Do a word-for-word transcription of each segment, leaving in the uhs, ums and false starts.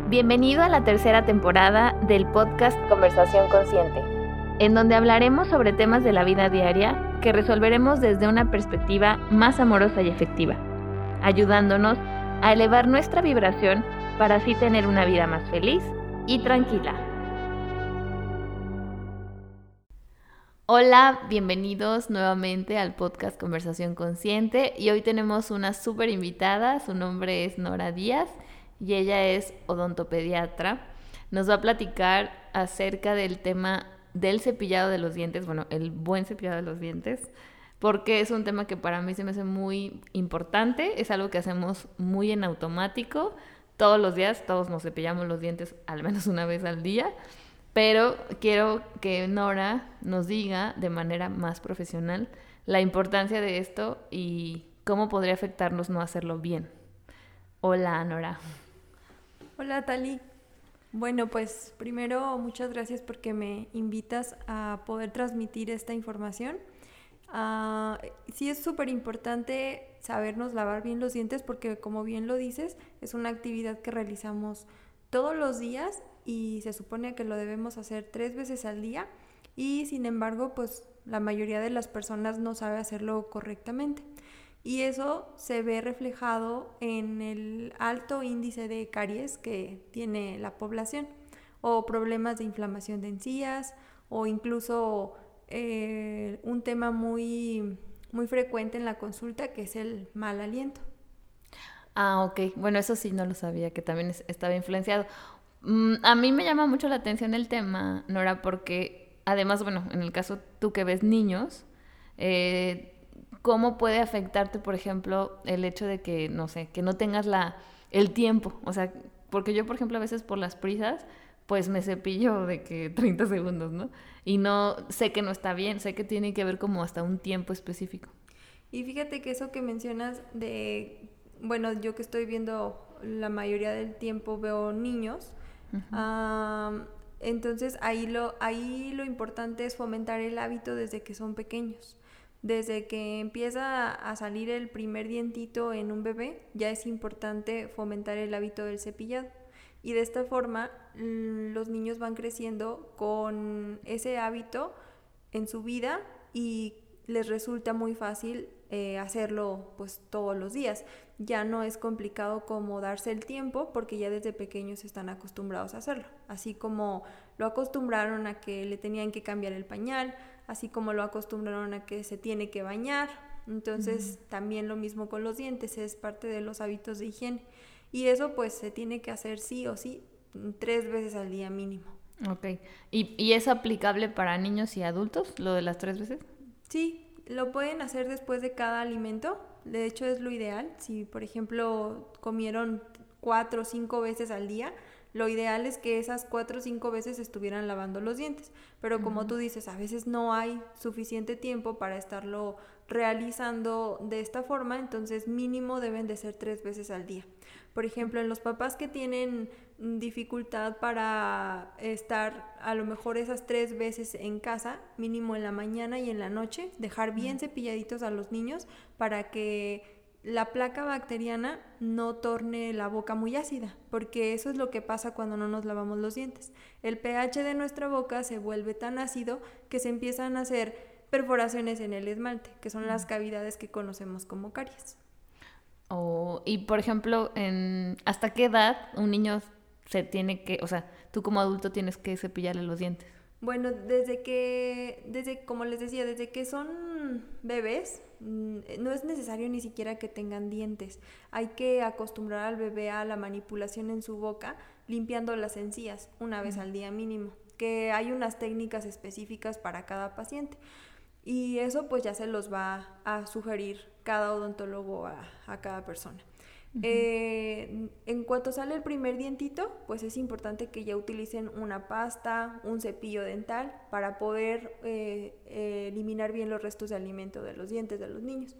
Bienvenido a la tercera temporada del podcast Conversación Consciente, en donde hablaremos sobre temas de la vida diaria que resolveremos desde una perspectiva más amorosa y efectiva, ayudándonos a elevar nuestra vibración para así tener una vida más feliz y tranquila. Hola, bienvenidos nuevamente al podcast Conversación Consciente y hoy tenemos una súper invitada, su nombre es Nora Díaz y ella es odontopediatra. Nos va a platicar acerca del tema del cepillado de los dientes, bueno, el buen cepillado de los dientes, porque es un tema que para mí se me hace muy importante, es algo que hacemos muy en automático, todos los días, todos nos cepillamos los dientes al menos una vez al día, pero quiero que Nora nos diga de manera más profesional la importancia de esto y cómo podría afectarnos no hacerlo bien. Hola, Nora. Hola, Tali. Bueno, pues primero muchas gracias porque me invitas a poder transmitir esta información. Uh, sí es súper importante sabernos lavar bien los dientes porque, como bien lo dices, es una actividad que realizamos todos los días y se supone que lo debemos hacer tres veces al día y, sin embargo, pues la mayoría de las personas no sabe hacerlo correctamente. Y eso se ve reflejado en el alto índice de caries que tiene la población, o problemas de inflamación de encías, o incluso eh, un tema muy, muy frecuente en la consulta, que es el mal aliento. Ah, ok. Bueno, eso sí no lo sabía, que también es, estaba influenciado. Mm, a mí me llama mucho la atención el tema, Nora, porque además, bueno, en el caso tú que ves niños, eh, ¿cómo puede afectarte, por ejemplo, el hecho de que, no sé, que no tengas la, el tiempo? O sea, porque yo, por ejemplo, a veces por las prisas, pues me cepillo de que treinta segundos, ¿no? Y no, sé que no está bien, sé que tiene que ver como hasta un tiempo específico. Y fíjate que eso que mencionas de, bueno, yo que estoy viendo la mayoría del tiempo veo niños, uh-huh. um, entonces ahí lo, ahí lo importante es fomentar el hábito desde que son pequeños. Desde que empieza a salir el primer dientito en un bebé, ya es importante fomentar el hábito del cepillado. Y de esta forma, los niños van creciendo con ese hábito en su vida y les resulta muy fácil eh, hacerlo pues todos los días. Ya no es complicado como darse el tiempo porque ya desde pequeños están acostumbrados a hacerlo. Así como lo acostumbraron a que le tenían que cambiar el pañal, así como lo acostumbraron a que se tiene que bañar. Entonces uh-huh. también lo mismo con los dientes, es parte de los hábitos de higiene. Y eso pues se tiene que hacer sí o sí tres veces al día mínimo. Ok. ¿Y, y es aplicable para niños y adultos, lo de las tres veces? Sí, lo pueden hacer después de cada alimento. De hecho es lo ideal. Si por ejemplo comieron cuatro o cinco veces al día, lo ideal es que esas cuatro o cinco veces estuvieran lavando los dientes. Pero como uh-huh. tú dices, a veces no hay suficiente tiempo para estarlo realizando de esta forma, entonces mínimo deben de ser tres veces al día. Por ejemplo, en los papás que tienen dificultad para estar a lo mejor esas tres veces en casa, mínimo en la mañana y en la noche, dejar bien uh-huh. cepilladitos a los niños para que la placa bacteriana no torne la boca muy ácida, porque eso es lo que pasa cuando no nos lavamos los dientes. El pH de nuestra boca se vuelve tan ácido que se empiezan a hacer perforaciones en el esmalte, que son las cavidades que conocemos como caries. Oh, y por ejemplo, en ¿hasta qué edad un niño se tiene que, o sea, tú como adulto tienes que cepillarle los dientes? Bueno, desde que, desde como les decía, desde que son bebés, no es necesario ni siquiera que tengan dientes. Hay que acostumbrar al bebé a la manipulación en su boca, limpiando las encías una vez al día mínimo, que hay unas técnicas específicas para cada paciente. Y eso pues ya se los va a sugerir cada odontólogo a, a cada persona. Uh-huh. Eh, en cuanto sale el primer dientito, pues es importante que ya utilicen una pasta, un cepillo dental para poder eh, eh, eliminar bien los restos de alimento de los dientes de los niños.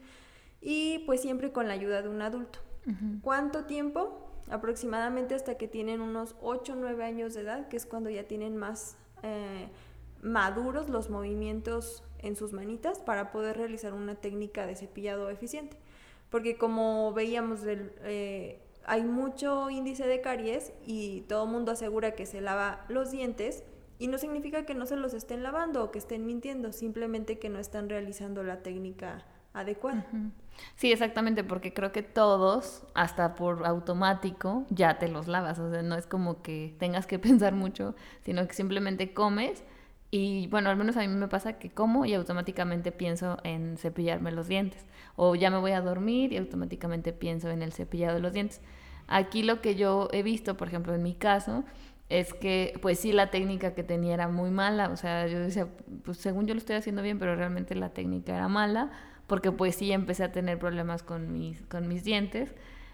Y pues siempre con la ayuda de un adulto. Uh-huh. ¿Cuánto tiempo? Aproximadamente hasta que tienen unos ocho o nueve años de edad, que es cuando ya tienen más eh, maduros los movimientos en sus manitas para poder realizar una técnica de cepillado eficiente. Porque como veíamos del, eh, hay mucho índice de caries y todo el mundo asegura que se lava los dientes y no significa que no se los estén lavando o que estén mintiendo, simplemente que no están realizando la técnica adecuada. Uh-huh. Sí, exactamente, porque creo que todos, hasta por automático, ya te los lavas, o sea, no es como que tengas que pensar mucho, sino que simplemente comes y, bueno, al menos a mí me pasa que como y automáticamente pienso en cepillarme los dientes, o ya me voy a dormir y automáticamente pienso en el cepillado de los dientes. Aquí lo que yo he visto, por ejemplo, en mi caso, es que pues sí, la técnica que tenía era muy mala, o sea, yo decía, pues según yo lo estoy haciendo bien, pero realmente la técnica era mala, porque pues sí empecé a tener problemas con mis, con mis dientes,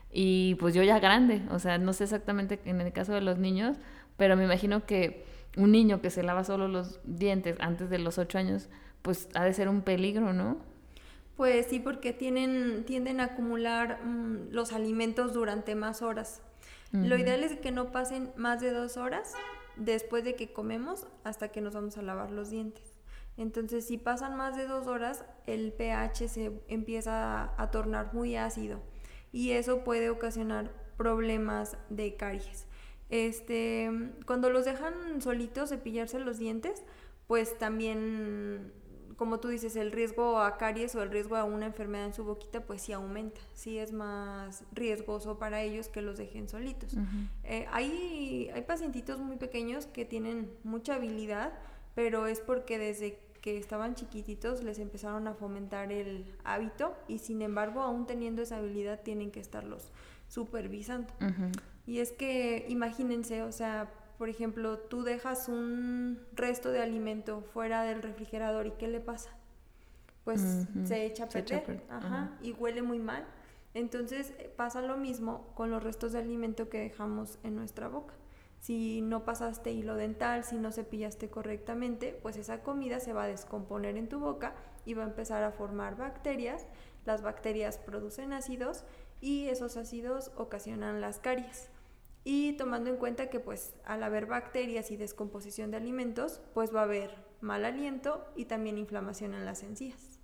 y pues yo ya grande, o sea, no sé exactamente en el caso de los niños, pero me imagino que un niño que se lava solo los dientes antes de los ocho años, pues ha de ser un peligro, ¿no? Pues sí, porque tienen, tienden a acumular mmm, los alimentos durante más horas. Uh-huh. Lo ideal es que no pasen más de dos horas después de que comemos hasta que nos vamos a lavar los dientes. Entonces, si pasan más de dos horas, el pH se empieza a, a tornar muy ácido y eso puede ocasionar problemas de caries. Este, cuando los dejan solitos cepillarse los dientes, pues también, como tú dices, el riesgo a caries o el riesgo a una enfermedad en su boquita, pues sí aumenta, sí es más riesgoso para ellos que los dejen solitos. Uh-huh. Eh, hay, hay pacientitos muy pequeños que tienen mucha habilidad, pero es porque desde que estaban chiquititos les empezaron a fomentar el hábito y sin embargo, aún teniendo esa habilidad, tienen que estarlos supervisando. Uh-huh. Y es que imagínense, o sea, por ejemplo, tú dejas un resto de alimento fuera del refrigerador y ¿qué le pasa? Pues uh-huh. se echa a perder, se echa a perder. Ajá, uh-huh. y huele muy mal. Entonces pasa lo mismo con los restos de alimento que dejamos en nuestra boca. Si no pasaste hilo dental, si no cepillaste correctamente, pues esa comida se va a descomponer en tu boca y va a empezar a formar bacterias. Las bacterias producen ácidos y esos ácidos ocasionan las caries. Y tomando en cuenta que pues al haber bacterias y descomposición de alimentos, pues va a haber mal aliento y también inflamación en las encías.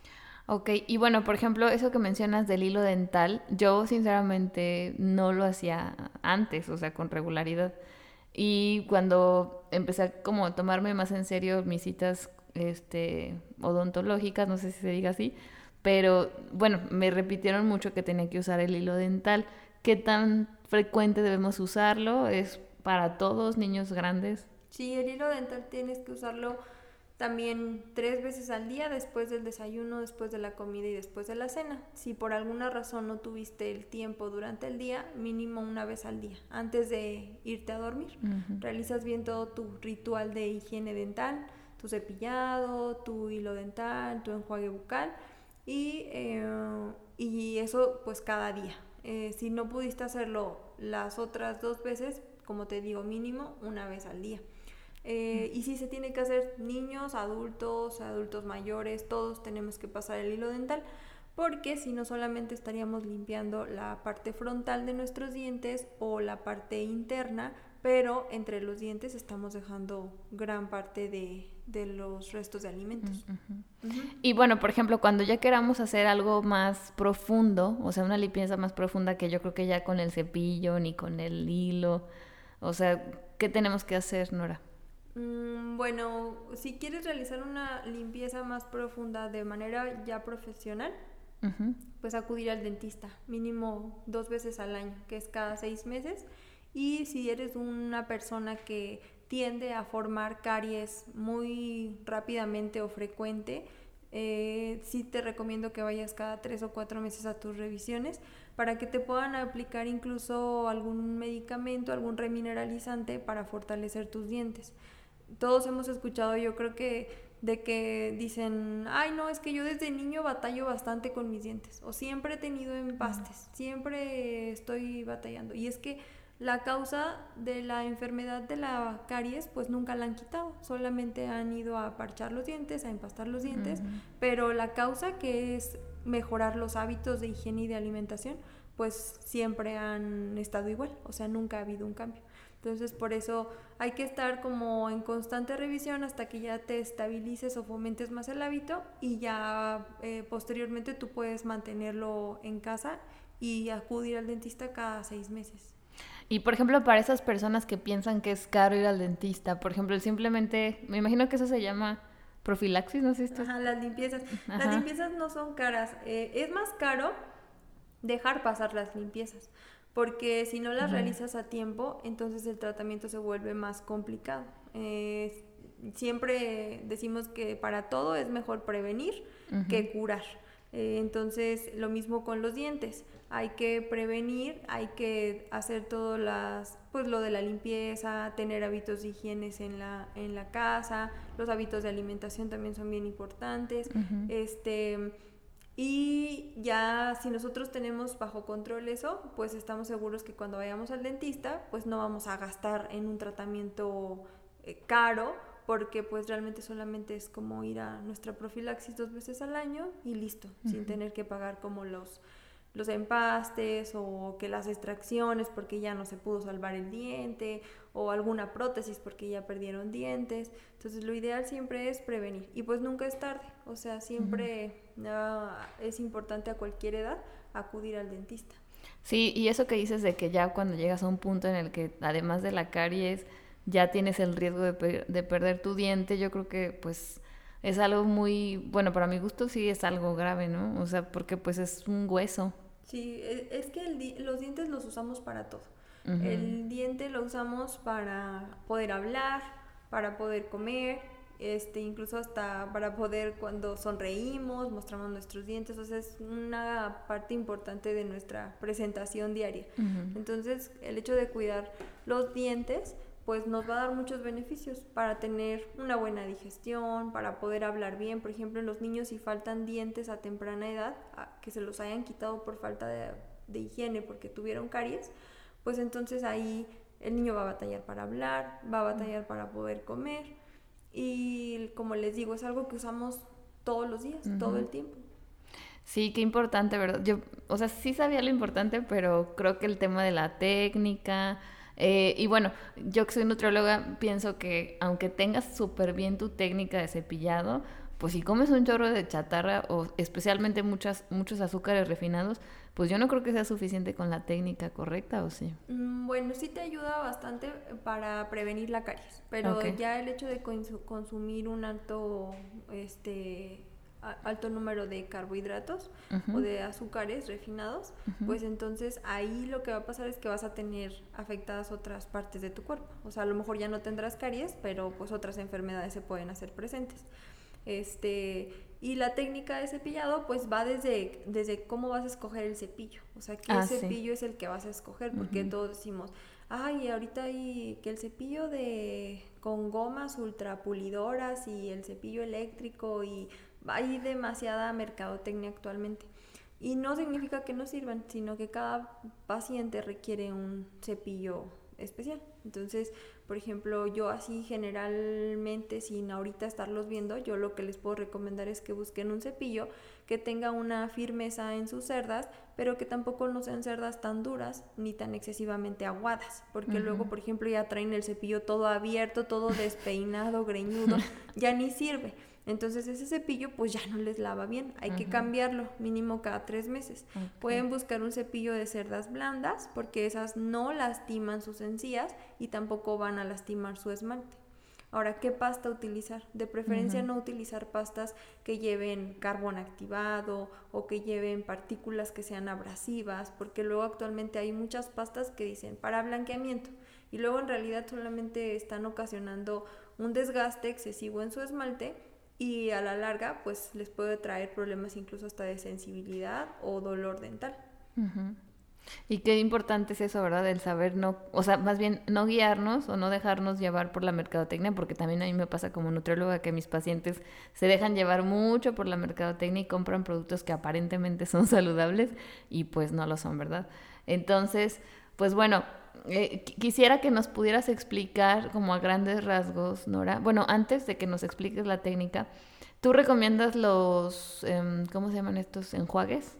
Ok, y bueno, por ejemplo, eso que mencionas del hilo dental, yo sinceramente no lo hacía antes, o sea, con regularidad. Y cuando empecé a como a tomarme más en serio mis citas este, odontológicas, no sé si se diga así, pero bueno, me repitieron mucho que tenía que usar el hilo dental. ¿Qué tan frecuente debemos usarlo? ¿Es para todos, niños grandes? Sí, el hilo dental tienes que usarlo también tres veces al día, después del desayuno, después de la comida y después de la cena. Si por alguna razón no tuviste el tiempo durante el día, mínimo una vez al día, antes de irte a dormir. Uh-huh. Realizas bien todo tu ritual de higiene dental, tu cepillado, tu hilo dental, tu enjuague bucal y, eh, y eso pues cada día. Eh, si no pudiste hacerlo las otras dos veces, como te digo, mínimo una vez al día. Eh, y sí se tiene que hacer niños, adultos, adultos mayores, todos tenemos que pasar el hilo dental, porque si no solamente estaríamos limpiando la parte frontal de nuestros dientes o la parte interna, pero entre los dientes estamos dejando gran parte de, de los restos de alimentos. Uh-huh. Uh-huh. Y bueno, por ejemplo, cuando ya queramos hacer algo más profundo, o sea, una limpieza más profunda que yo creo que ya con el cepillo ni con el hilo, o sea, ¿qué tenemos que hacer, Nora? Mm, bueno, si quieres realizar una limpieza más profunda de manera ya profesional, uh-huh. pues acudir al dentista, mínimo dos veces al año, que es cada seis meses. Y si eres una persona que tiende a formar caries muy rápidamente o frecuente, eh, sí te recomiendo que vayas cada tres o cuatro meses a tus revisiones para que te puedan aplicar incluso algún medicamento, algún remineralizante para fortalecer tus dientes. Todos hemos escuchado, yo creo que, de que dicen, ay no, es que yo desde niño batallo bastante con mis dientes, o siempre he tenido empastes, siempre estoy batallando, y es que la causa de la enfermedad de la caries pues nunca la han quitado, solamente han ido a parchar los dientes, a empastar los dientes, uh-huh. pero la causa, que es mejorar los hábitos de higiene y de alimentación, pues siempre han estado igual, o sea, nunca ha habido un cambio. Entonces, por eso hay que estar como en constante revisión hasta que ya te estabilices o fomentes más el hábito, y ya eh, posteriormente tú puedes mantenerlo en casa y acudir al dentista cada seis meses. Y por ejemplo, para esas personas que piensan que es caro ir al dentista, por ejemplo, simplemente, me imagino que eso se llama profilaxis, no sé si esto... Ajá, las limpiezas. Ajá. Las limpiezas no son caras. Eh, es más caro dejar pasar las limpiezas, porque si no las uh-huh. realizas a tiempo, entonces el tratamiento se vuelve más complicado. Eh, siempre decimos que para todo es mejor prevenir uh-huh. que curar. Eh, entonces, lo mismo con los dientes. Hay que prevenir, hay que hacer todo las, pues lo de la limpieza, tener hábitos de higiene en la, en la casa, los hábitos de alimentación también son bien importantes. Uh-huh. Este, y ya si nosotros tenemos bajo control eso, pues estamos seguros que cuando vayamos al dentista, pues no vamos a gastar en un tratamiento eh, caro, porque pues realmente solamente es como ir a nuestra profilaxis dos veces al año y listo, uh-huh. sin tener que pagar como los, los empastes o que las extracciones porque ya no se pudo salvar el diente o alguna prótesis porque ya perdieron dientes. Entonces lo ideal siempre es prevenir y pues nunca es tarde, o sea, siempre uh-huh. uh, es importante a cualquier edad acudir al dentista. Sí, y eso que dices de que ya cuando llegas a un punto en el que además de la caries ya tienes el riesgo de, pe- de perder tu diente, yo creo que pues es algo muy, bueno, para mi gusto sí es algo grave, ¿no? O sea, porque pues es un hueso. Sí, es que el di- los dientes los usamos para todo. Uh-huh. El diente lo usamos para poder hablar, para poder comer, este, incluso hasta para poder cuando sonreímos, mostramos nuestros dientes, o sea, es una parte importante de nuestra presentación diaria. Uh-huh. Entonces, el hecho de cuidar los dientes pues nos va a dar muchos beneficios para tener una buena digestión, para poder hablar bien. Por ejemplo, en los niños si faltan dientes a temprana edad, a, que se los hayan quitado por falta de, de higiene porque tuvieron caries, pues entonces ahí el niño va a batallar para hablar, va a batallar para poder comer y como les digo, es algo que usamos todos los días, uh-huh. todo el tiempo. Sí, qué importante, ¿verdad? Yo, o sea, sí sabía lo importante, pero creo que el tema de la técnica... Eh, y bueno, yo que soy nutrióloga pienso que aunque tengas súper bien tu técnica de cepillado, pues si comes un chorro de chatarra o especialmente muchas, muchos azúcares refinados, pues yo no creo que sea suficiente con la técnica correcta, ¿o sí? Mm, bueno, sí te ayuda bastante para prevenir la caries, pero okay. ya el hecho de cons- consumir un alto... este alto número de carbohidratos uh-huh. o de azúcares refinados, uh-huh. pues entonces ahí lo que va a pasar es que vas a tener afectadas otras partes de tu cuerpo. O sea, a lo mejor ya no tendrás caries, pero pues otras enfermedades se pueden hacer presentes. Este, y la técnica de cepillado pues va desde, desde cómo vas a escoger el cepillo. O sea, qué ah, cepillo sí. es el que vas a escoger, porque uh-huh. todos decimos, ay, ahorita hay que el cepillo de con gomas ultrapulidoras y el cepillo eléctrico y hay demasiada mercadotecnia actualmente y no significa que no sirvan, sino que cada paciente requiere un cepillo especial. Entonces, por ejemplo, yo así generalmente, sin ahorita estarlos viendo, yo lo que les puedo recomendar es que busquen un cepillo que tenga una firmeza en sus cerdas, pero que tampoco no sean cerdas tan duras ni tan excesivamente aguadas, porque uh-huh. luego, por ejemplo, ya traen el cepillo todo abierto, todo despeinado, greñudo, ya ni sirve. Entonces ese cepillo pues ya no les lava bien, hay uh-huh. que cambiarlo mínimo cada tres meses. Okay. Pueden buscar un cepillo de cerdas blandas porque esas no lastiman sus encías y tampoco van a lastimar su esmalte. Ahora, ¿qué pasta utilizar? De preferencia uh-huh. no utilizar pastas que lleven carbón activado o que lleven partículas que sean abrasivas, porque luego actualmente hay muchas pastas que dicen para blanqueamiento y luego en realidad solamente están ocasionando un desgaste excesivo en su esmalte y a la larga pues les puede traer problemas incluso hasta de sensibilidad o dolor dental. Uh-huh. Y qué importante es eso, ¿verdad? El saber no, o sea, más bien no guiarnos o no dejarnos llevar por la mercadotecnia, porque también a mí me pasa como nutrióloga que mis pacientes se dejan llevar mucho por la mercadotecnia y compran productos que aparentemente son saludables y pues no lo son, ¿verdad? Entonces, pues bueno, eh, quisiera que nos pudieras explicar como a grandes rasgos, Nora. Bueno, antes de que nos expliques la técnica, ¿tú recomiendas los, eh, ¿cómo se llaman estos enjuagues?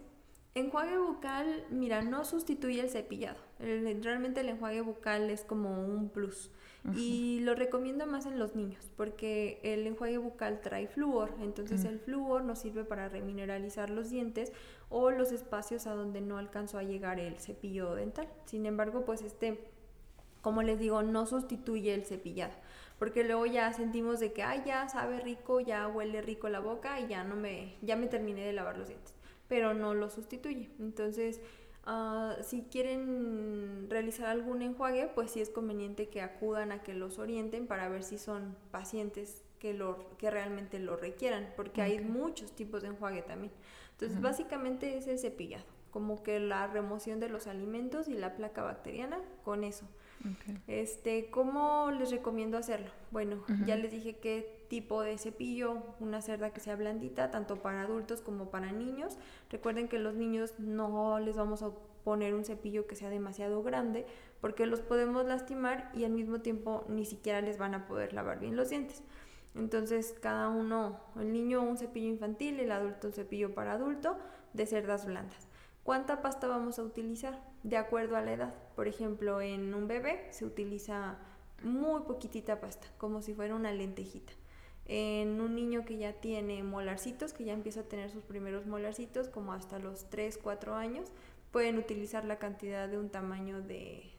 Enjuague bucal, mira, no sustituye el cepillado. El, realmente el enjuague bucal es como un plus. Uh-huh. Y lo recomiendo más en los niños, porque el enjuague bucal trae flúor. Entonces uh-huh. el flúor nos sirve para remineralizar los dientes o los espacios a donde no alcanzó a llegar el cepillo dental. Sin embargo, pues este, como les digo, no sustituye el cepillado. Porque luego ya sentimos de que, ay, ya sabe rico, ya huele rico la boca y ya no me, ya me terminé de lavar los dientes. Pero no lo sustituye. Entonces, uh, si quieren realizar algún enjuague, pues sí es conveniente que acudan a que los orienten para ver si son pacientes que, lo, que realmente lo requieran, porque okay. hay muchos tipos de enjuague también. Entonces, uh-huh. básicamente es el cepillado, como que la remoción de los alimentos y la placa bacteriana con eso. Okay. Este, ¿cómo les recomiendo hacerlo? Bueno, uh-huh. ya les dije qué tipo de cepillo, una cerda que sea blandita, tanto para adultos como para niños. Recuerden que los niños no les vamos a poner un cepillo que sea demasiado grande porque los podemos lastimar y al mismo tiempo ni siquiera les van a poder lavar bien los dientes. Entonces cada uno, el niño un cepillo infantil, el adulto un cepillo para adulto de cerdas blandas. ¿Cuánta pasta vamos a utilizar? De acuerdo a la edad. Por ejemplo, en un bebé se utiliza muy poquitita pasta, como si fuera una lentejita. En un niño que ya tiene molarcitos, que ya empieza a tener sus primeros molarcitos, como hasta los tres, cuatro años, pueden utilizar la cantidad de un tamaño de,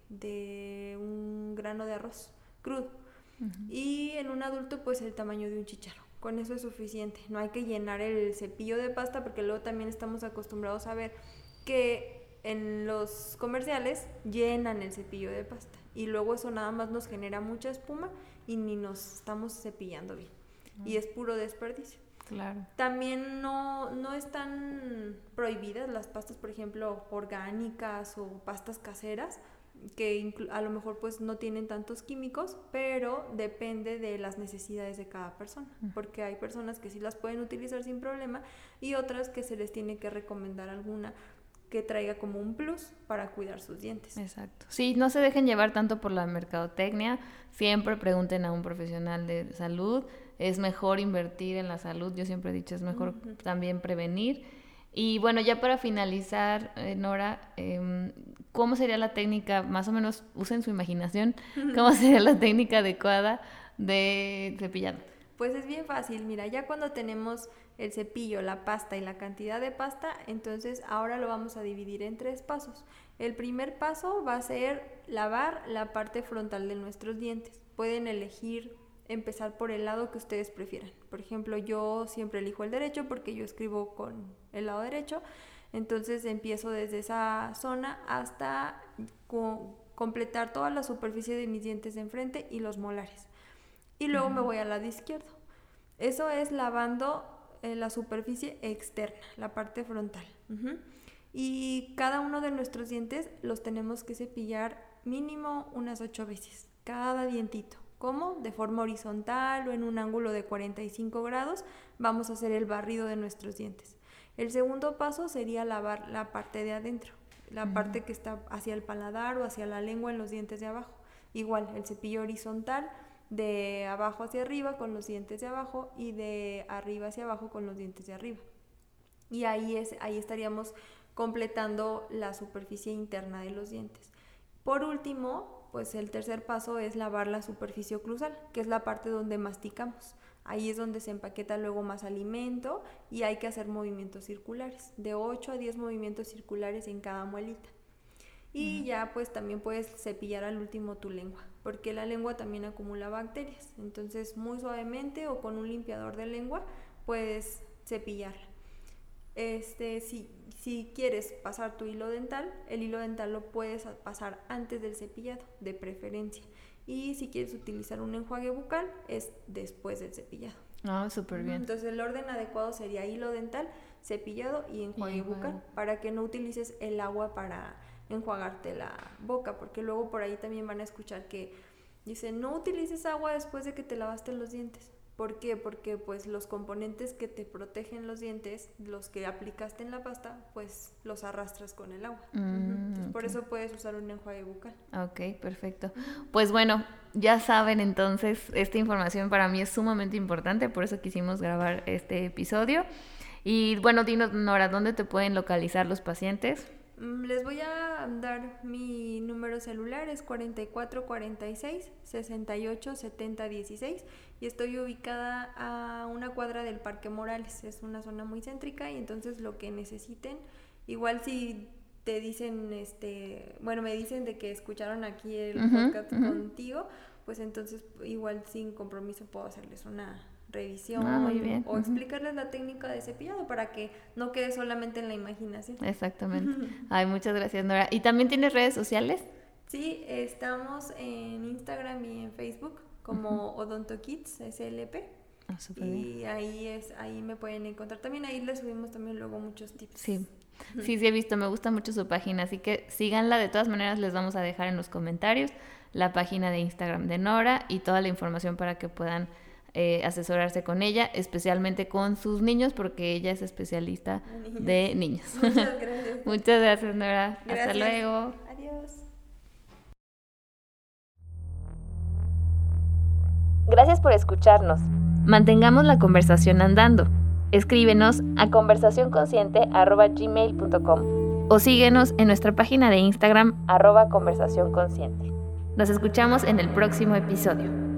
de un grano de arroz crudo. Uh-huh. Y en un adulto, pues el tamaño de un chícharo. Con eso es suficiente. No hay que llenar el cepillo de pasta porque luego también estamos acostumbrados a ver que en los comerciales llenan el cepillo de pasta y luego eso nada más nos genera mucha espuma y ni nos estamos cepillando bien. Uh-huh. Y es puro desperdicio. Claro. También no, no están prohibidas las pastas, por ejemplo, orgánicas o pastas caseras, que inclu- a lo mejor pues no tienen tantos químicos, pero depende de las necesidades de cada persona, uh-huh. porque hay personas que sí las pueden utilizar sin problema y otras que se les tiene que recomendar alguna que traiga como un plus para cuidar sus dientes. Exacto. Sí, no se dejen llevar tanto por la mercadotecnia, siempre pregunten a un profesional de salud, es mejor invertir en la salud, yo siempre he dicho, es mejor uh-huh. también prevenir. Y bueno, ya para finalizar, eh, Nora, eh, ¿cómo sería la técnica, más o menos, usen su imaginación, cómo sería la técnica adecuada de cepillado? Pues es bien fácil, mira, ya cuando tenemos el cepillo, la pasta y la cantidad de pasta, entonces ahora lo vamos a dividir en tres pasos. El primer paso va a ser lavar la parte frontal de nuestros dientes. Pueden elegir empezar por el lado que ustedes prefieran. Por ejemplo, yo siempre elijo el derecho porque yo escribo con el lado derecho, entonces empiezo desde esa zona hasta co- completar toda la superficie de mis dientes de enfrente y los molares. Y luego uh-huh. me voy al lado izquierdo. Eso es lavando eh, la superficie externa, la parte frontal. Uh-huh. Y cada uno de nuestros dientes los tenemos que cepillar mínimo unas ocho veces, cada dientito. ¿Cómo? De forma horizontal o en un ángulo de cuarenta y cinco grados vamos a hacer el barrido de nuestros dientes. El segundo paso sería lavar la parte de adentro, la uh-huh. parte que está hacia el paladar o hacia la lengua en los dientes de abajo. Igual, el cepillo horizontal de abajo hacia arriba con los dientes de abajo y de arriba hacia abajo con los dientes de arriba. Y ahí, es, ahí estaríamos completando la superficie interna de los dientes. Por último, pues el tercer paso es lavar la superficie oclusal, que es la parte donde masticamos. Ahí es donde se empaqueta luego más alimento y hay que hacer movimientos circulares, de ocho a diez movimientos circulares en cada muelita. Y uh-huh. ya pues también puedes cepillar al último tu lengua, porque la lengua también acumula bacterias. Entonces muy suavemente o con un limpiador de lengua puedes cepillarla. Este, si, si quieres pasar tu hilo dental, el hilo dental lo puedes pasar antes del cepillado, de preferencia. Y si quieres utilizar un enjuague bucal, es después del cepillado. Ah, oh, súper bien. Entonces el orden adecuado sería hilo dental, cepillado y enjuague y bucal, bueno. para que no utilices el agua para enjuagarte la boca, porque luego por ahí también van a escuchar que dicen, no utilices agua después de que te lavaste los dientes. ¿Por qué? Porque pues los componentes que te protegen los dientes, los que aplicaste en la pasta, pues los arrastras con el agua. Mm, Entonces, okay. Por eso puedes usar un enjuague bucal. Ok, perfecto. Pues bueno, ya saben entonces, esta información para mí es sumamente importante, por eso quisimos grabar este episodio. Y bueno, dinos, Nora, ¿dónde te pueden localizar los pacientes? Les voy a dar mi número celular, es cuarenta y cuatro cuarenta y seis sesenta y ocho setenta dieciséis y estoy ubicada a una cuadra del Parque Morales. Es una zona muy céntrica y entonces lo que necesiten, igual si te dicen, este, bueno, me dicen de que escucharon aquí el uh-huh, podcast uh-huh. contigo, pues entonces igual sin compromiso puedo hacerles una revisión ah, muy bien. o uh-huh. explicarles la técnica de cepillado para que no quede solamente en la imaginación. Exactamente. Ay, muchas gracias, Nora. ¿Y también tienes redes sociales? Sí, estamos en Instagram y en Facebook como uh-huh. OdontoKids S L P. Ah, súper y bien. ahí es, ahí me pueden encontrar. También ahí les subimos también luego muchos tips. Sí. Sí, sí he visto, me gusta mucho su página, así que síganla. De todas maneras les vamos a dejar en los comentarios la página de Instagram de Nora y toda la información para que puedan eh, asesorarse con ella, especialmente con sus niños, porque ella es especialista niños. de niños. Muchas gracias. Muchas gracias, Nora. Gracias. Hasta luego. Adiós. Gracias por escucharnos. Mantengamos la conversación andando. Escríbenos a conversación consciente arroba gmail punto com o síguenos en nuestra página de Instagram arroba conversación consciente. Nos escuchamos en el próximo episodio.